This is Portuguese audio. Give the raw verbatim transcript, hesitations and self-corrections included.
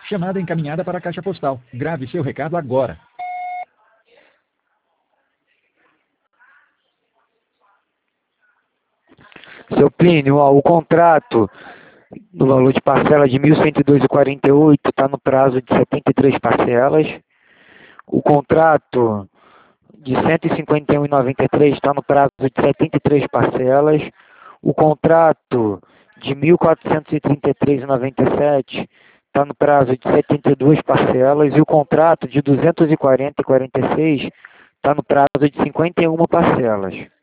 Chamada encaminhada para a caixa postal. Grave seu recado agora. Seu Plínio, ó, o contrato no valor de parcela de mil cento e dois vírgula quarenta e oito está no prazo de setenta e três parcelas. O contrato de cento e cinquenta e um vírgula noventa e três está no prazo de setenta e três parcelas. O contrato de mil quatrocentos e trinta e três vírgula noventa e sete está no prazo de setenta e duas parcelas. E o contrato de duzentos e quarenta vírgula quarenta e seis está no prazo de cinquenta e uma parcelas.